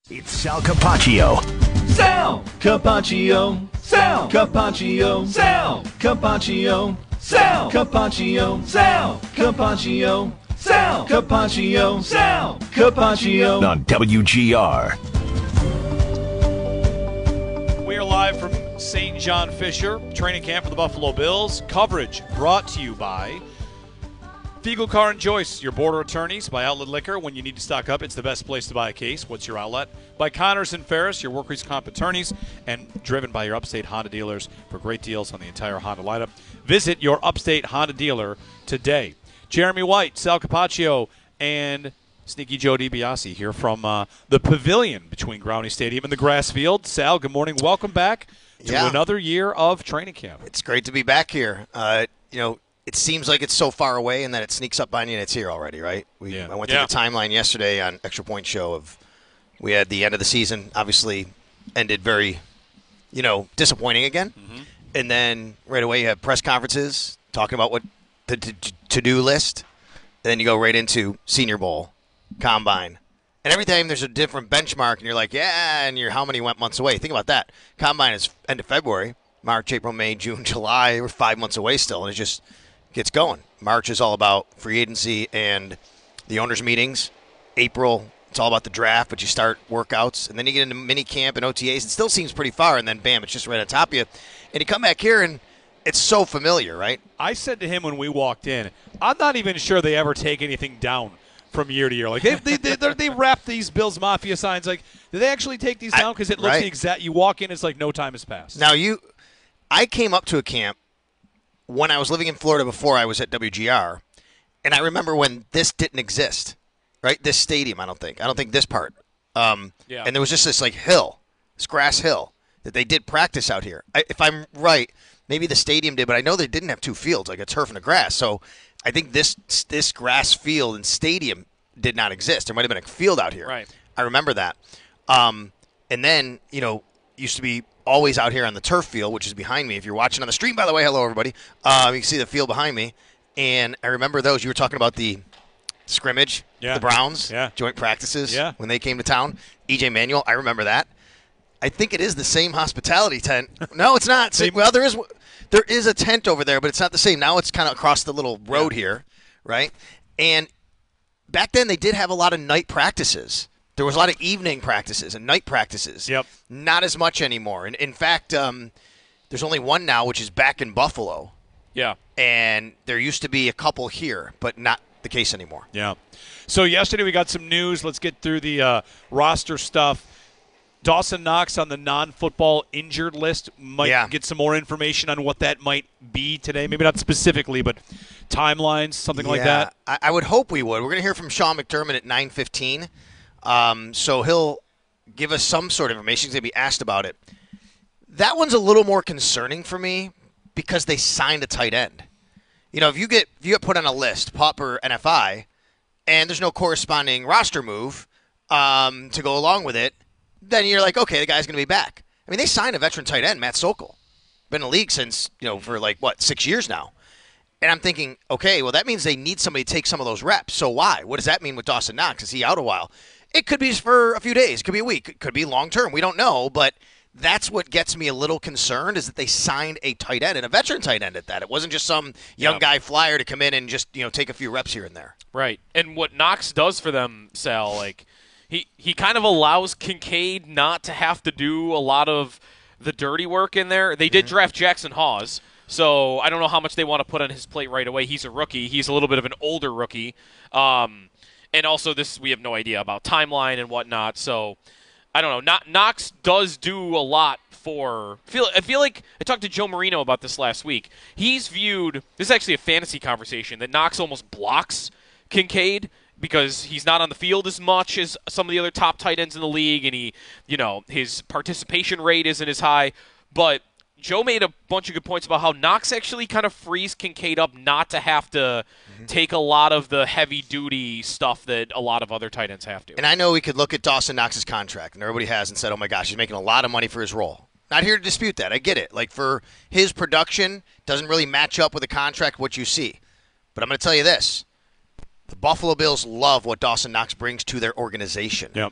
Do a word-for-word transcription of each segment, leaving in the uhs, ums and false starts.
It's Sal Capaccio. Sal Capaccio. Sal Capaccio. Sal Capaccio. Sal Capaccio. Sal Capaccio. Sal Capaccio. Sal Capaccio. On W G R. We are live from Saint John Fisher, training camp for the Buffalo Bills. Coverage brought to you by Fiegel Car and Joyce, your border attorneys. By Outlet Liquor, when you need to stock up, it's the best place to buy a case. What's your outlet? By Connors and Ferris, your workers' comp attorneys, and driven by your Upstate Honda dealers for great deals on the entire Honda lineup. Visit your Upstate Honda dealer today. Jeremy White, Sal Capaccio, and Sneaky Joe DiBiase here from uh, the pavilion between Growney Stadium and the grass field. Sal, good morning. Welcome back to yeah. another year of training camp. It's great to be back here. Uh, you know, it seems like it's so far away and then it sneaks up on you and it's here already, right? We, yeah. I went through yeah. the timeline yesterday on Extra Point Show of we had the end of the season, obviously ended very, you know, disappointing again. Mm-hmm. And then right away you have press conferences talking about what the to-do list. And then you go right into Senior Bowl, Combine. And every time there's a different benchmark and you're like, yeah, and you're how many went months away. Think about that. Combine is end of February, March, April, May, June, July. We're five months away still, and it just gets going. March is all about free agency and the owners' meetings. April, it's all about the draft, but you start workouts, and then you get into mini camp and O T As. It still seems pretty far, and then bam, it's just right on top of you. And you come back here, and it's so familiar, right? I said to him when we walked in, I'm not even sure they ever take anything down from year to year. Like they they they, they wrap these Bills Mafia signs. Like, do they actually take these down? Because it looks right. the exact. You walk in, it's like no time has passed. Now you, I came up to a camp when I was living in Florida before I was at W G R, and I remember when this didn't exist, right? This stadium, I don't think. I don't think this part. Um, yeah. And there was just this like hill, this grass hill that they did practice out here. I, if I'm right, maybe the stadium did, but I know they didn't have two fields, like a turf and a grass. So I think this this grass field and stadium did not exist. There might have been a field out here. Right. I remember that. Um, and then, you know, used to be always out here on the turf field, which is behind me. If you're watching on the stream, by the way, hello, everybody. Um, you can see the field behind me. And I remember those. You were talking about the scrimmage, yeah. the Browns, yeah. joint practices yeah. when they came to town. E J Manuel, I remember that. I think it is the same hospitality tent. No, it's not. So, well, there is there is a tent over there, but it's not the same. Now it's kind of across the little road yeah. here, right? And back then they did have a lot of night practices. There was a lot of evening practices and night practices. Yep. Not as much anymore. And in fact, um, there's only one now, which is back in Buffalo. Yeah. And there used to be a couple here, but not the case anymore. Yeah. So yesterday we got some news. Let's get through the uh, roster stuff. Dawson Knox on the non-football injured list. Might yeah. get some more information on what that might be today. Maybe not specifically, but timelines, something yeah, like that. I, I would hope we would. We're going to hear from Sean McDermott at nine fifteen. Um, so he'll give us some sort of information. He's going to be asked about it. That one's a little more concerning for me because they signed a tight end. You know, if you get if you get put on a list, P U P or N F I, and there's no corresponding roster move um, to go along with it, then you're like, okay, the guy's going to be back. I mean, they signed a veteran tight end, Matt Sokol. Been in the league since, you know, for like, what, six years now. And I'm thinking, okay, well, that means they need somebody to take some of those reps. So why? What does that mean with Dawson Knox? Is he out a while? It could be for a few days. It could be a week. It could be long-term. We don't know. But that's what gets me a little concerned is that they signed a tight end and a veteran tight end at that. It wasn't just some young yeah. guy flyer to come in and just, you know, take a few reps here and there. Right. And what Knox does for them, Sal, like, he, he kind of allows Kincaid not to have to do a lot of the dirty work in there. They did mm-hmm. draft Jackson Hawes. So I don't know how much they want to put on his plate right away. He's a rookie. He's a little bit of an older rookie. Um, and also this, we have no idea about timeline and whatnot. So I don't know. Knox does do a lot for feel I feel like I talked to Joe Marino about this last week. He's viewed, this is actually a fantasy conversation, that Knox almost blocks Kincaid because he's not on the field as much as some of the other top tight ends in the league, and he, you know, his participation rate isn't as high. But Joe made a bunch of good points about how Knox actually kind of frees Kincaid up not to have to mm-hmm. take a lot of the heavy-duty stuff that a lot of other tight ends have to. And I know we could look at Dawson Knox's contract, and everybody has, and said, oh, my gosh, he's making a lot of money for his role. Not here to dispute that. I get it. Like, for his production, doesn't really match up with the contract, what you see. But I'm going to tell you this. The Buffalo Bills love what Dawson Knox brings to their organization. Yep.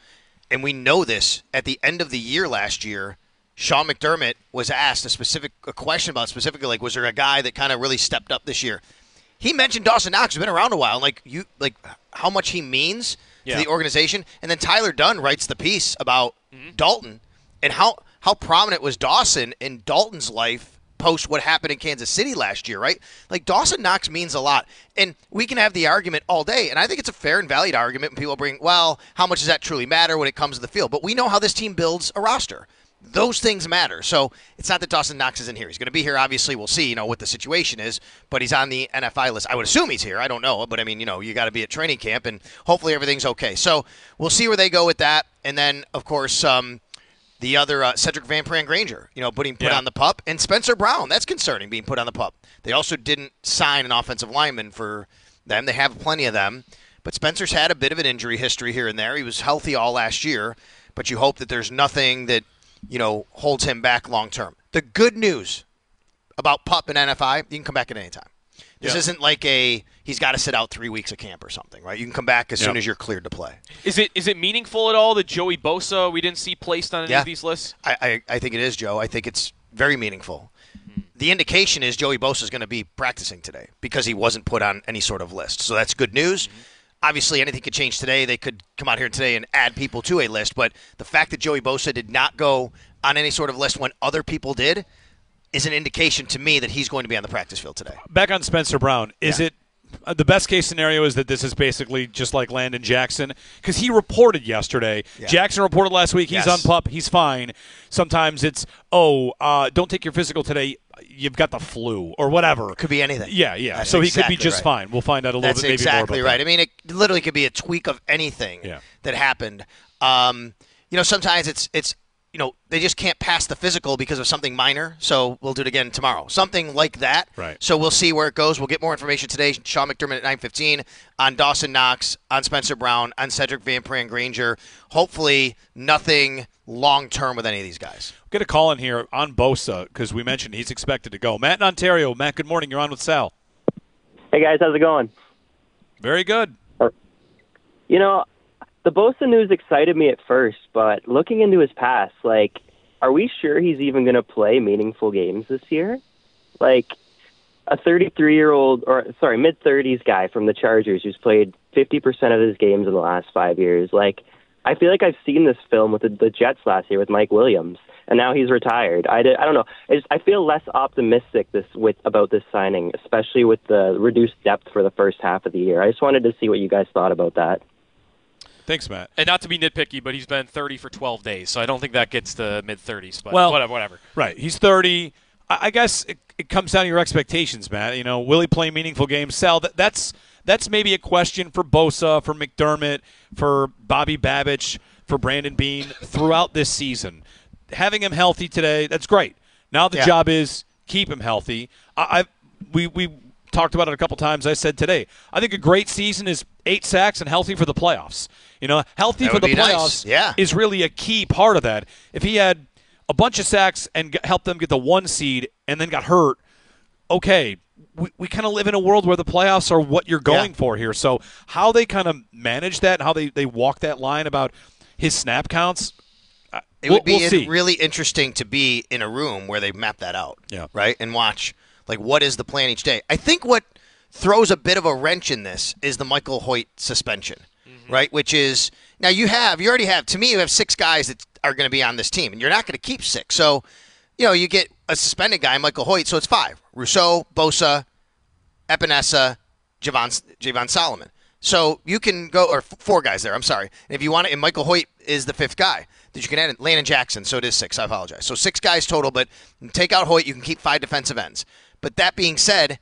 and we know this, at the end of the year last year, Sean McDermott was asked a specific a question about specifically, like, was there a guy that kind of really stepped up this year? He mentioned Dawson Knox, who's been around a while, like you, like how much he means yeah. to the organization. And then Tyler Dunn writes the piece about mm-hmm. Dalton and how, how prominent was Dawson in Dalton's life post what happened in Kansas City last year, right? Like, Dawson Knox means a lot. And we can have the argument all day, and I think it's a fair and valid argument when people bring, well, how much does that truly matter when it comes to the field? But we know how this team builds a roster. Those things matter. So it's not that Dawson Knox isn't here. He's going to be here. Obviously, we'll see, you know, what the situation is, but he's on the N F I list. I would assume he's here. I don't know. But, I mean, you know, you got to be at training camp, and hopefully everything's okay. So we'll see where they go with that. And then, of course, um, the other, uh, Cedric Van Pran Granger, you know, being put yeah. on the pup. And Spencer Brown, that's concerning, being put on the pup. They also didn't sign an offensive lineman for them. They have plenty of them. But Spencer's had a bit of an injury history here and there. He was healthy all last year. But you hope that there's nothing that, you know, holds him back long term. The good news about pup and N F I, you can come back at any time. This yeah. isn't like a he's got to sit out three weeks of camp or something, right? You can come back as yeah. soon as you're cleared to play. Is it is it meaningful at all that Joey Bosa we didn't see placed on any yeah. of these lists? I, I, I think it is, Joe. I think it's very meaningful. Mm-hmm. The indication is Joey Bosa is going to be practicing today because he wasn't put on any sort of list. So that's good news. Mm-hmm. Obviously, anything could change today. They could come out here today and add people to a list. But the fact that Joey Bosa did not go on any sort of list when other people did is an indication to me that he's going to be on the practice field today. Back on Spencer Brown, is yeah. it uh, the best case scenario is that this is basically just like Landon Jackson? Because he reported yesterday. Yeah. Jackson reported last week. He's Yes. on pup. He's fine. Sometimes it's, oh, uh, don't take your physical today. You've got the flu or whatever. Could be anything. Yeah, yeah. That's so he exactly could be just right. fine. We'll find out a little That's bit maybe exactly more about right. that. I mean, it literally could be a tweak of anything Yeah. that happened. Um, you know, sometimes it's it's you know they just can't pass the physical because of something minor. So we'll do it again tomorrow. Something like that. Right. So we'll see where it goes. We'll get more information today. Sean McDermott at nine fifteen on Dawson Knox, on Spencer Brown, on Cedric Van Pran Granger. Hopefully nothing long term with any of these guys. Get a call in here on Bosa because we mentioned he's expected to go. Matt in Ontario. Matt, good morning. You're on with Sal. Hey, guys. How's it going? Very good. You know, the Bosa news excited me at first, but looking into his past, like, are we sure he's even going to play meaningful games this year? Like, a thirty-three-year-old, or sorry, mid-thirties guy from the Chargers who's played fifty percent of his games in the last five years. Like, I feel like I've seen this film with the, the Jets last year with Mike Williams, and now he's retired. I, did, I don't know. I, just, I feel less optimistic this with about this signing, especially with the reduced depth for the first half of the year. I just wanted to see what you guys thought about that. Thanks, Matt. And not to be nitpicky, but he's been thirty for twelve days, so I don't think that gets to mid-thirties. But Well, whatever, whatever. Right. He's thirty. I I guess it, it comes down to your expectations, Matt. You know, will he play meaningful games? Sal, that, that's that's maybe a question for Bosa, for McDermott, for Bobby Babich, for Brandon Beane throughout this season. Having him healthy today, that's great. Now the Yeah. job is keep him healthy. I, I we we talked about it a couple times. I said today, I think a great season is eight sacks and healthy for the playoffs. You know, healthy That for would the be nice. playoffs Yeah. is really a key part of that. If he had a bunch of sacks and g- helped them get the one seed and then got hurt, okay, we, we kind of live in a world where the playoffs are what you're going Yeah. for here. So how they kind of manage that and how they, they walk that line about his snap counts, uh, It we'll, would be we'll see. really interesting to be in a room where they map that out, Yeah. right, and watch, like, what is the plan each day. I think what throws a bit of a wrench in this is the Michael Hoyt suspension, mm-hmm. right, which is, now you have, you already have, to me, you have six guys that are going to be on this team, and you're not going to keep six. So, you know, you get a suspended guy, Michael Hoyt, so it's five. Rousseau, Bosa, Epinesa, Javon, Javon Solomon. So you can go, or f- four guys there, I'm sorry. And if you want to, and Michael Hoyt is the fifth guy that you can add in. Landon Jackson, so it is six, I apologize. So six guys total, but take out Hoyt, you can keep five defensive ends. But that being said,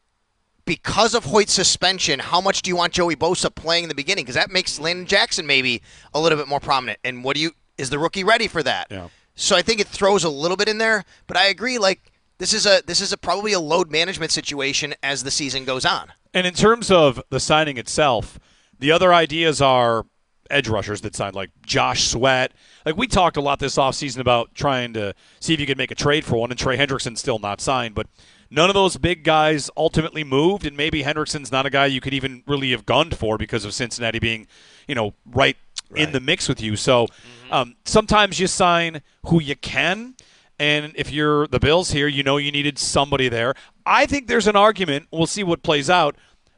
because of Hoyt's suspension, how much do you want Joey Bosa playing in the beginning? Because that makes Landon Jackson maybe a little bit more prominent. And what do you, is the rookie ready for that? Yeah. So I think it throws a little bit in there, but I agree, like, this is a this is a probably a load management situation as the season goes on. And in terms of the signing itself, the other ideas are edge rushers that signed, like Josh Sweat. Like, we talked a lot this offseason about trying to see if you could make a trade for one, and Trey Hendrickson's still not signed. But none of those big guys ultimately moved, and maybe Hendrickson's not a guy you could even really have gunned for because of Cincinnati being, you know, right in the mix with you. So um, sometimes you sign who you can. And if you're the Bills here, you know you needed somebody there. I think there's an argument. We'll see what plays out.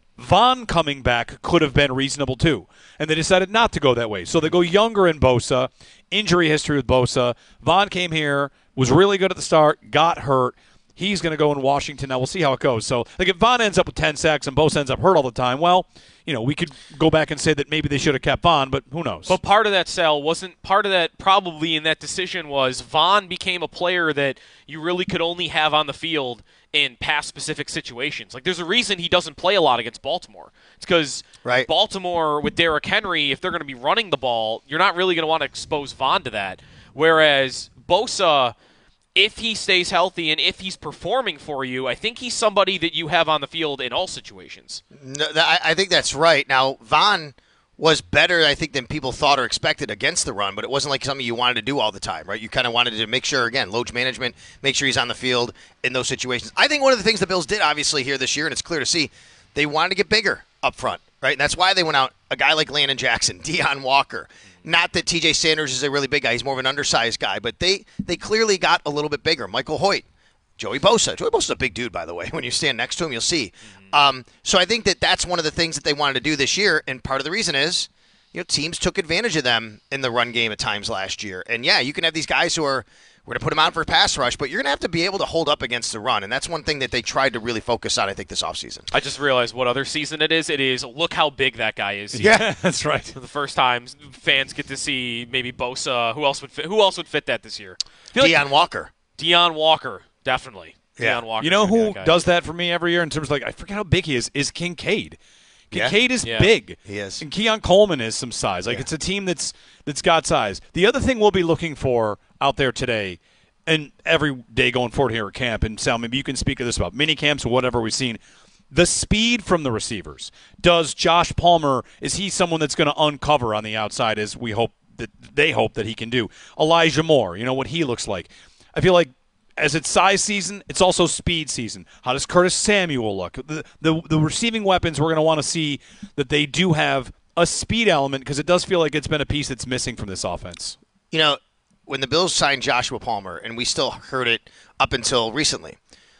Von coming back could have been reasonable too. And they decided not to go that way. So they go younger in Bosa, injury history with Bosa. Von came here, was really good at the start, got hurt. He's going to go in Washington. Now we'll see how it goes. So like if Von ends up with ten sacks and Bosa ends up hurt all the time, well, you know, we could go back and say that maybe they should have kept Von, but who knows? But part of that, Sal, wasn't part of that probably in that decision was Von became a player that you really could only have on the field in pass-specific situations. Like, there's a reason he doesn't play a lot against Baltimore. It's because right. Baltimore, with Derrick Henry, if they're going to be running the ball, you're not really going to want to expose Von to that. Whereas Bosa, if he stays healthy and if he's performing for you, I think he's somebody that you have on the field in all situations. No, I, I think that's right. Now, Von was better, I think, than people thought or expected against the run, but it wasn't like something you wanted to do all the time, right? You kind of wanted to make sure, again, load management, make sure he's on the field in those situations. I think one of the things the Bills did, obviously, here this year, and it's clear to see, they wanted to get bigger up front, right? And that's why they went out a guy like Landon Jackson, Deion Walker. Not that T J Sanders is a really big guy. He's more of an undersized guy, but they, they clearly got a little bit bigger. Michael Hoyt, Joey Bosa. Joey Bosa's a big dude, by the way. When you stand next to him, you'll see. Mm-hmm. Um, so I think that that's one of the things that they wanted to do this year, and part of the reason is, you know, teams took advantage of them in the run game at times last year. And, yeah, you can have these guys who are – we're going to put them out for a pass rush, but you're going to have to be able to hold up against the run. And that's one thing that they tried to really focus on, I think, this offseason. I just realized what other season it is. It is look how big that guy is. Yeah, that's right. For the first time, fans get to see maybe Bosa. Who else would fit, who else would fit that this year? Deion like Walker. Deion Walker, definitely. Yeah. Deion Walker. You know who that does that for me every year in terms of, like, I forget how big he is, is Kincaid. Kincaid yeah. is yeah. big. He is. And Keon Coleman is some size. Like, yeah. it's a team that's that's got size. The other thing we'll be looking for out there today, and every day going forward here at camp, and Sal, maybe you can speak to this about mini camps or whatever we've seen, the speed from the receivers. Does Josh Palmer, is he someone that's going to uncover on the outside as we hope that they hope that he can do? Elijah Moore, you know what he looks like. I feel like as it's size season, it's also speed season. How does Curtis Samuel look? The the, the receiving weapons, we're going to want to see that they do have a speed element because it does feel like it's been a piece that's missing from this offense. You know, when the Bills signed Joshua Palmer, and we still heard it up until recently,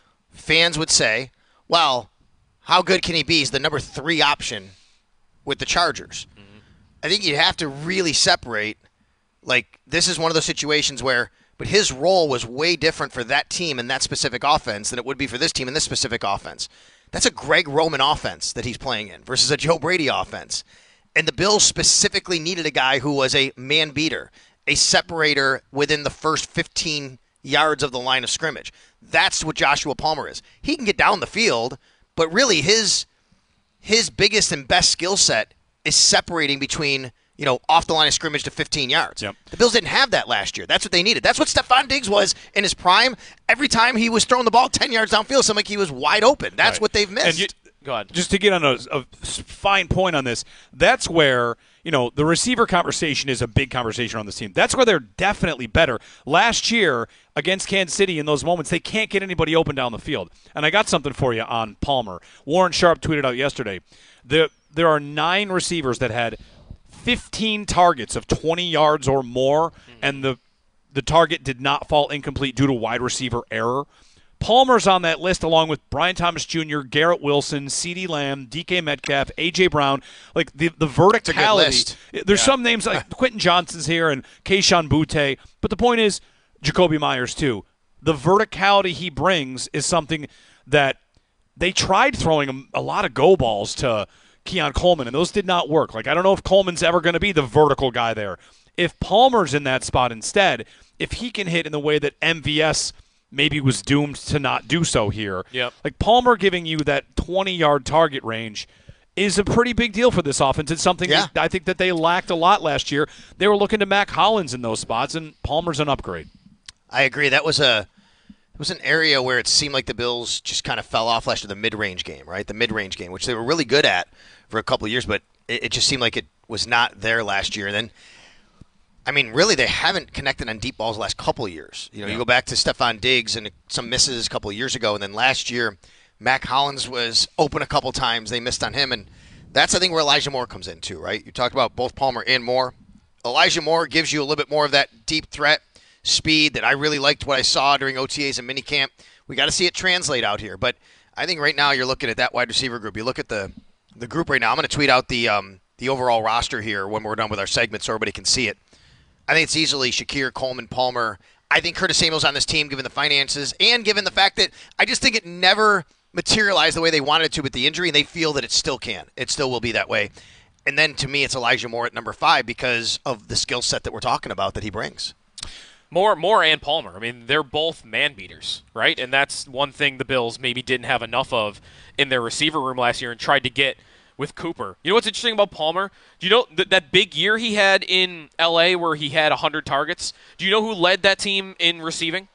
fans would say, well, how good can he be? He's the number three option with the Chargers. Mm-hmm. I think you have to really separate, like, this is one of those situations where but his role was way different for that team and that specific offense than it would be for this team and this specific offense. That's a Greg Roman offense that he's playing in versus a Joe Brady offense. And the Bills specifically needed a guy who was a man beater, a separator within the first fifteen yards of the line of scrimmage. That's what Joshua Palmer is. He can get down the field, but really his his biggest and best skill set is separating between, you know, off the line of scrimmage to fifteen yards. Yep. The Bills didn't have that last year. That's what they needed. That's what Stephon Diggs was in his prime. Every time he was throwing the ball ten yards downfield, it seemed like he was wide open. That's right. what they've missed. And you, Go ahead. Just to get on a, a fine point on this, that's where, you know, the receiver conversation is a big conversation on this team. That's where they're definitely better. Last year against Kansas City in those moments, they can't get anybody open down the field. And I got something for you on Palmer. Warren Sharp tweeted out yesterday. There, there are nine receivers that had fifteen targets of twenty yards or more, and the the target did not fall incomplete due to wide receiver error. Palmer's on that list along with Brian Thomas Junior, Garrett Wilson, CeeDee Lamb, D K Metcalf, A J. Brown. Like the, the verticality. There's Yeah. some names like Quentin Johnson's here and Keyshawn Butte, but the point is Jacoby Myers too. The verticality he brings is something that they tried throwing a, a lot of go balls to Keon Coleman, and those did not work. Like, I don't know if Coleman's ever going to be the vertical guy there. If Palmer's in that spot instead, if he can hit in the way that M V S maybe was doomed to not do so here, Yep. like Palmer giving you that twenty-yard target range is a pretty big deal for this offense. It's something Yeah. that I think that they lacked a lot last year. They were looking to Mac Hollins in those spots, and Palmer's an upgrade. I agree. That was a it was an area where it seemed like the Bills just kind of fell off last year, the mid-range game, right? The mid-range game, which they were really good at for a couple of years, but it, it just seemed like it was not there last year. And then, I mean, really, they haven't connected on deep balls the last couple of years. You know, Yeah. you go back to Stephon Diggs and some misses a couple of years ago, and then last year, Mac Hollins was open a couple times. They missed on him, and that's, I think, where Elijah Moore comes in too, right? You talked about both Palmer and Moore. Elijah Moore gives you a little bit more of that deep threat speed that I really liked what I saw during O T As and minicamp. We got to see it translate out here. But I think right now you're looking at that wide receiver group. You look at the the group right now. I'm going to tweet out the um, the overall roster here when we're done with our segment so everybody can see it. I think it's easily Shakir, Coleman, Palmer. I think Curtis Samuel's on this team given the finances and given the fact that I just think it never materialized the way they wanted it to with the injury, and they feel that it still can. It still will be that way. And then to me, it's Elijah Moore at number five because of the skill set that we're talking about that he brings. Moore, Moore and Palmer. I mean, they're both man beaters, right? And that's one thing the Bills maybe didn't have enough of in their receiver room last year and tried to get with Cooper. You know what's interesting about Palmer? Do you know th- that big year he had in L A where he had one hundred targets? Do you know who led that team in receiving?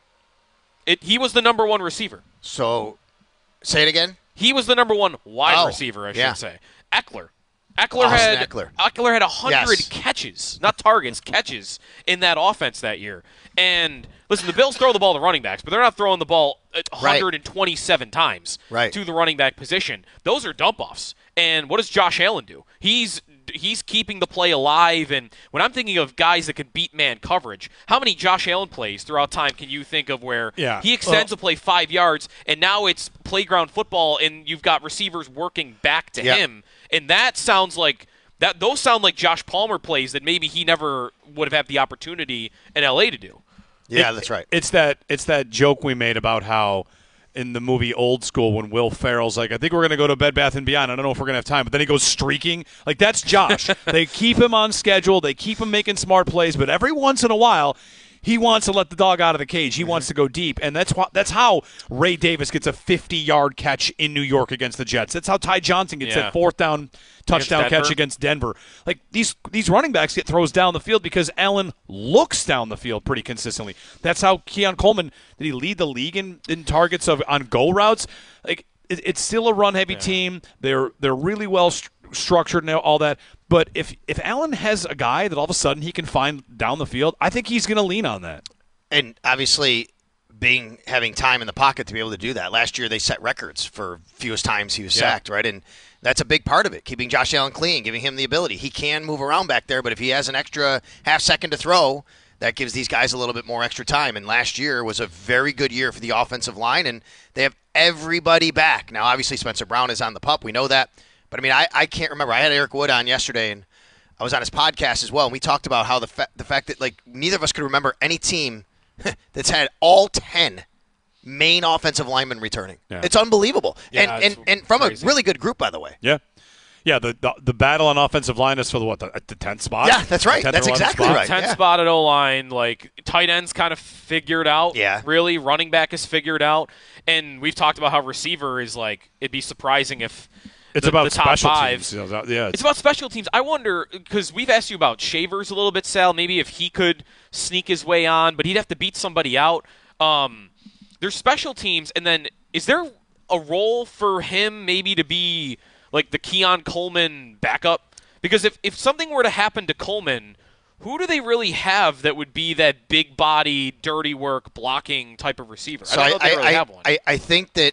It, he was the number one receiver. So, say it again? He was the number one wide oh, receiver, I yeah. should say. Eckler. Eckler Austin had Eckler. Eckler had one hundred Yes. catches, not targets, catches in that offense that year. And listen, the Bills throw the ball to running backs, but they're not throwing the ball one hundred twenty-seven times Right. to the running back position. Those are dump-offs. And what does Josh Allen do? He's he's keeping the play alive. And when I'm thinking of guys that can beat man coverage, how many Josh Allen plays throughout time can you think of where Yeah. he extends Well- a play five yards, and now it's playground football, and you've got receivers working back to Yep. him? And that sounds like that. Those sound like Josh Palmer plays that maybe he never would have had the opportunity in L A to do. Yeah, It- that's right. It's that it's that joke we made about how in the movie Old School when Will Ferrell's like, I think we're going to go to Bed Bath and Beyond. I don't know if we're going to have time. But then he goes streaking. Like, that's Josh. They keep him on schedule. They keep him making smart plays. But every once in a while, he wants to let the dog out of the cage. He wants to go deep. And that's why, that's how Ray Davis gets a fifty-yard catch in New York against the Jets. That's how Ty Johnson gets Yeah. that fourth down touchdown Against catch Denver. against Denver. Like, these these running backs get throws down the field because Allen looks down the field pretty consistently. That's how Keon Coleman, did he lead the league in, in targets of on go routes? Like, it, it's still a run-heavy team. They're they're really well st- structured and all that. But if if Allen has a guy that all of a sudden he can find down the field, I think he's going to lean on that. And obviously, being having time in the pocket to be able to do that. Last year, they set records for fewest times he was Yeah. sacked, right? And that's a big part of it, keeping Josh Allen clean, giving him the ability. He can move around back there, but if he has an extra half second to throw, that gives these guys a little bit more extra time. And last year was a very good year for the offensive line, and they have everybody back. Now, obviously, Spencer Brown is on the pup. We know that. But, I mean, I, I can't remember. I had Eric Wood on yesterday, and I was on his podcast as well, and we talked about how the, fa- the fact that, like, neither of us could remember any team that's had all ten main offensive linemen returning. Yeah. It's unbelievable. Yeah, and, it's and and from crazy. a really good group, by the way. Yeah. Yeah, the, the the battle on offensive line is for the what, the, the tenth spot? Yeah, that's right. The tenth That's or eleventh exactly spot? right. Ten yeah. spot at O line, like tight ends kind of figured out. Yeah. Really, running back is figured out, and we've talked about how receiver is like. It'd be surprising if It's the, about the top special five. teams. You know, Yeah, It's about special teams. I wonder because we've asked you about Shavers a little bit, Sal. Maybe if he could sneak his way on, but he'd have to beat somebody out. Um, there's special teams, and then is there a role for him maybe to be like the Keon Coleman backup? Because if, if something were to happen to Coleman, who do they really have that would be that big body, dirty work, blocking type of receiver? So I don't know if they really I, have one. I, I think that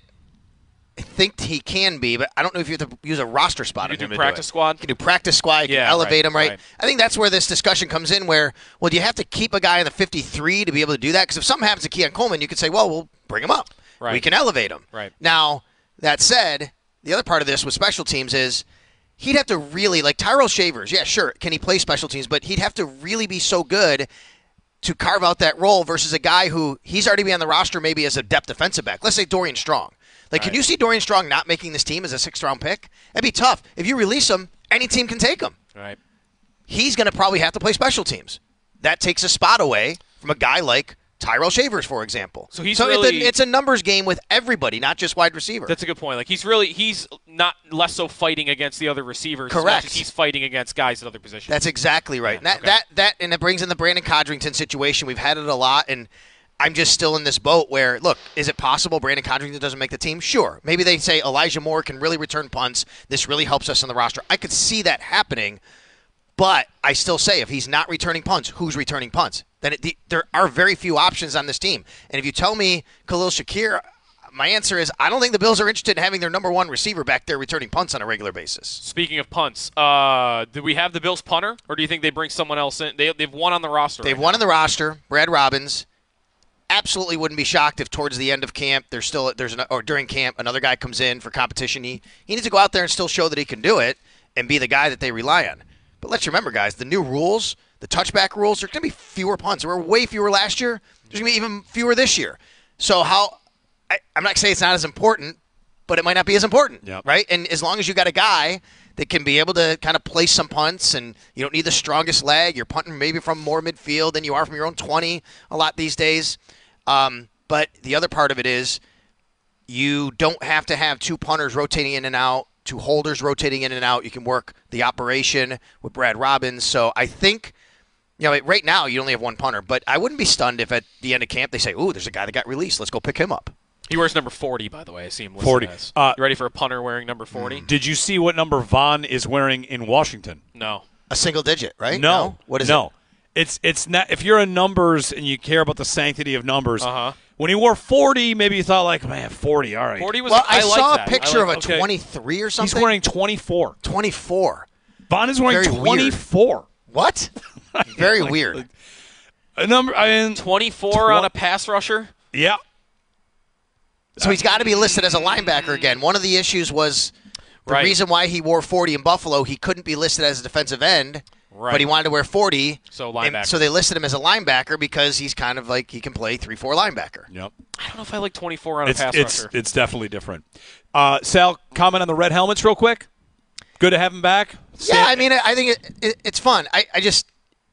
I think he can be, but I don't know if you have to use a roster spot. You on could him do to practice it. squad? You can do practice squad. You can Yeah, elevate right, him, right? right. I think that's where this discussion comes in. Where well, do you have to keep a guy in the fifty-three to be able to do that? Because if something happens to Keon Coleman, you could say, well, we'll bring him up. Right. We can elevate him. Right. Now that said, the other part of this with special teams is he'd have to really like Tyrell Shavers. Yeah, sure, can he play special teams? But he'd have to really be so good to carve out that role versus a guy who he's already be on the roster maybe as a depth defensive back. Let's say Dorian Strong. Like, can you see Dorian Strong not making this team as a sixth-round pick? That'd be tough. If you release him, any team can take him. right. He's going to probably have to play special teams. That takes a spot away from a guy like Tyrell Shavers, for example. So he's so really- it's, a, it's a numbers game with everybody, not just wide receiver. That's a good point. Like he's really he's not less so fighting against the other receivers as Correct. much as he's fighting against guys at other positions. That's exactly right. And that, okay. that that and it brings in the Brandon Codrington situation. We've had it a lot, and I'm just still in this boat where, look, is it possible Brandon Codrington doesn't make the team? Sure. Maybe they say Elijah Moore can really return punts. This really helps us on the roster. I could see that happening, but I still say if he's not returning punts, who's returning punts? Then it, the, there are very few options on this team. And if you tell me Khalil Shakir, my answer is I don't think the Bills are interested in having their number one receiver back there returning punts on a regular basis. Speaking of punts, uh, do we have the Bills punter, or do you think they bring someone else in? They, they've one on the roster. They've right one now. on the roster, Brad Robbins. Absolutely wouldn't be shocked if towards the end of camp there's still there's an, or during camp another guy comes in for competition. He he needs to go out there and still show that he can do it and be the guy that they rely on. But let's remember, guys, the new rules, the touchback rules, there's going to be fewer punts. There were way fewer last year. There's going to be even fewer this year. So how I, I'm not saying it's not as important, but it might not be as important, Yep. right? And as long as you got a guy that can be able to kind of place some punts, and you don't need the strongest leg. You're punting maybe from more midfield than you are from your own twenty a lot these days. Um, but the other part of it is you don't have to have two punters rotating in and out, two holders rotating in and out. You can work the operation with Brad Robbins. So I think, you know, right now you only have one punter, but I wouldn't be stunned if at the end of camp they say, ooh, there's a guy that got released. Let's go pick him up. He wears number forty, by the way. I see him listed forty. as. Uh, you ready for a punter wearing number forty? Did you see what number Vaughn is wearing in Washington? No. A single digit, right? No. What is no. it? It's it's not. If you're in numbers and you care about the sanctity of numbers, Uh-huh. when he wore forty, maybe you thought like, man, forty, all right. forty was. Well, I, I liked saw that. a picture I of a liked- okay. twenty-three or something. He's wearing twenty-four. twenty-four. Vaughn is wearing Very weird. twenty-four. What? Very weird. A number. I mean, twenty-four on a pass rusher. yeah. So he's got to be listed as a linebacker again. One of the issues was the Right. reason why he wore forty in Buffalo, he couldn't be listed as a defensive end, Right. but he wanted to wear forty. So and linebacker. so they listed him as a linebacker because he's kind of like he can play three four linebacker. Yep. I don't know if I like twenty-four on a It's pass it's rusher. it's definitely different. Uh, Sal, comment on the red helmets real quick. Good to have him back. Yeah, I mean, I think it, it, it's fun. I, I just,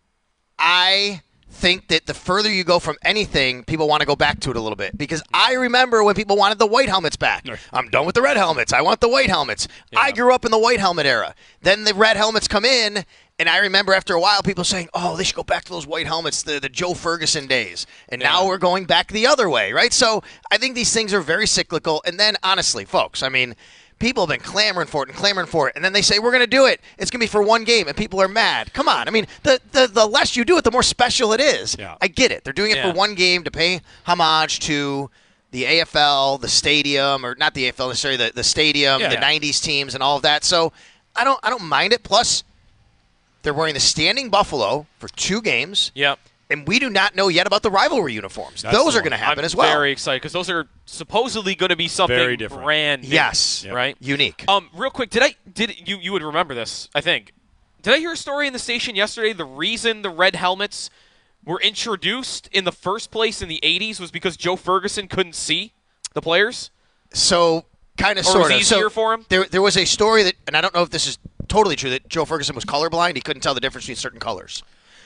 I think that the further you go from anything, people want to go back to it a little bit. Because I remember when people wanted the white helmets back. I'm done with the red helmets. I want the white helmets. I grew up in the white helmet era. Then the red helmets come in, and I remember after a while people saying, oh, they should go back to those white helmets, the, the Joe Ferguson days. And now we're going back the other way, right? So I think these things are very cyclical. And then, honestly, folks, I mean, people have been clamoring for it and clamoring for it, and then they say, we're going to do it. It's going to be for one game, and people are mad. Come on. I mean, the, the, the less you do it, the more special it is. Yeah. I get it. They're doing it Yeah. for one game to pay homage to the A F L, the stadium, or not the A F L necessarily, the, the stadium, Yeah. the nineties teams, and all of that. So I don't I don't mind it. Plus, they're wearing the standing buffalo for two games. Yep. And we do not know yet about the rivalry uniforms. That's Those the are going to one. happen I'm as well. very excited because those are supposedly going to be something Very different. brand new. Yes. Yep. Right. Unique. Um, real quick, did I did you you would remember this? I think. Did I hear a story in the station yesterday? The reason the red helmets were introduced in the first place in the eighties was because Joe Ferguson couldn't see the players. So, kind of, Or it was sort of. easier so for him? There, there was a story that, and I don't know if this is totally true, that Joe Ferguson was colorblind. He couldn't tell the difference between certain colors.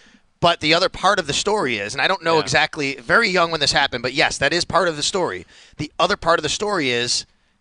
But the other part of the story is, and I don't know Yeah. exactly, very young when this happened, but yes, that is part of the story. The other part of the story is,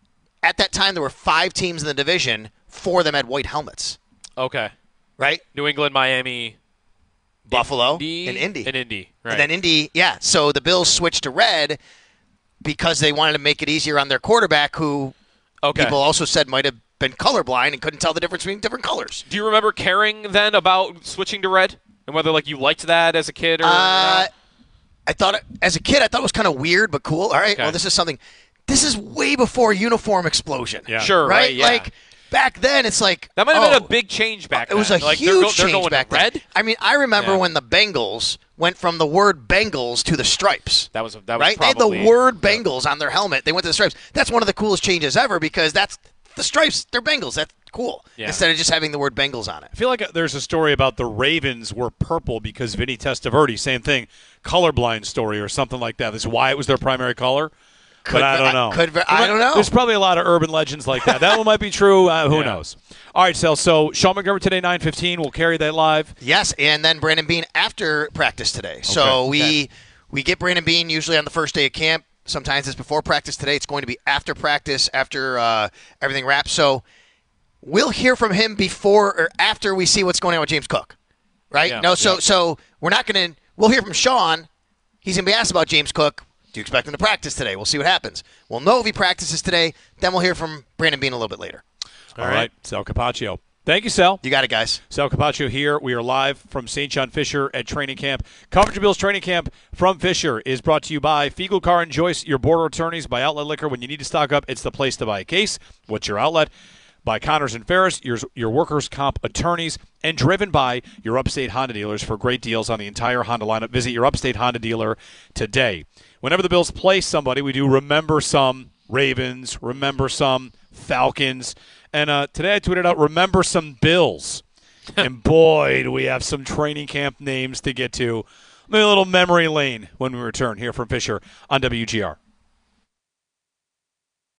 at that time there were five teams in the division. Four of them had white helmets, Okay. right? New England, Miami, Buffalo Indy, and Indy. and Indy. Right. And then Indy, yeah. So the Bills switched to red because they wanted to make it easier on their quarterback, who okay. people also said might have been colorblind and couldn't tell the difference between different colors. Do you remember caring then about switching to red and whether like you liked that as a kid or? Uh, not? I thought, it, as a kid, I thought it was kind of weird, but cool. All right, Okay. well, this is something. This is way before uniform explosion. Yeah. Sure. Right? Right. Yeah. Like, back then, it's like. that might have oh, been a big change back It was then. a like, huge they're go- change they're going back red. then. I mean, I remember Yeah. when the Bengals went from the word Bengals to the stripes. That was that was Right? They had probably the word Bengals on their helmet. They went to the stripes. That's one of the coolest changes ever because that's the stripes. They're Bengals. That's cool. Yeah. Instead of just having the word Bengals on it. I feel like there's a story about the Ravens were purple because Vinny Testaverde, same thing, colorblind story or something like that. This is why it was their primary color. Could but I ve- don't know. could ve- I don't know. There's probably a lot of urban legends like that. That one might be true. Uh, who Yeah. knows? All right, Sal. So Sean McGovern today, nine fifteen. We'll carry that live. Yes, and then Brandon Bean after practice today. So Okay. we Okay. we get Brandon Bean usually on the first day of camp. Sometimes it's before practice. Today it's going to be after practice, after uh, everything wraps. So we'll hear from him before or after we see what's going on with James Cook, right? Yeah. No, so Yeah. so we're not going to. We'll hear from Sean. He's going to be asked about James Cook. Do you expect him to practice today? We'll see what happens. We'll know if he practices today. Then we'll hear from Brandon Bean a little bit later. All right. Sal Capaccio. Thank you, Sal. You got it, guys. Sal Capaccio here. We are live from Saint John Fisher at training camp. Coverage of Bills training camp from Fisher is brought to you by Fiegel Car and Joyce, your border attorneys, by Outlet Liquor. When you need to stock up, it's the place to buy a case. What's your outlet? By Connors and Ferris, your, your workers' comp attorneys, and driven by your Upstate Honda dealers for great deals on the entire Honda lineup. Visit your Upstate Honda dealer today. Whenever the Bills play somebody, we do remember some Ravens, remember some Falcons, and uh, today I tweeted out, remember some Bills. And boy, do we have some training camp names to get to. Maybe a little memory lane when we return here from Fisher on W G R.